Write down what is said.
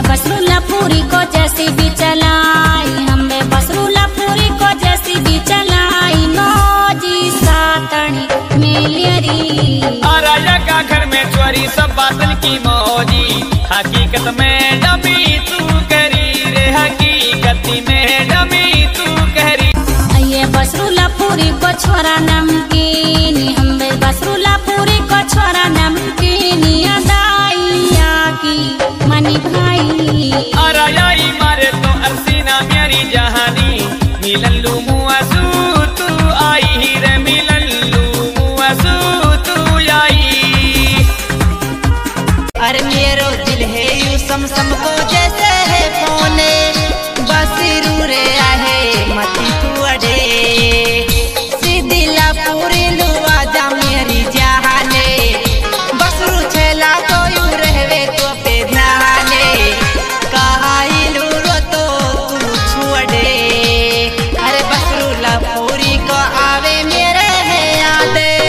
बसरूला पूरी को जैसी भी चलाई, हमें बसरूला पूरी को जैसी भी चलाई। मौजी सातनी मिलियरी राजा का घर में चोरी सब बातन की मौजी, हकीकत में डमी तू करी रे, हकीकत में डमी तू करी। ये बसरूला पूरी को छोरा नमकीनी, हमें बसरूला पूरी को छोरा नमकीनी। अदाइया की मनी भाई राजाई मारे तो अरसीना मेरी जहानी, मिलल्लू मुआसू तू आई रे, मिलल्लू मुआसू तू आई। अरे मेरो दिल है यूं सम को जैसे है फोने।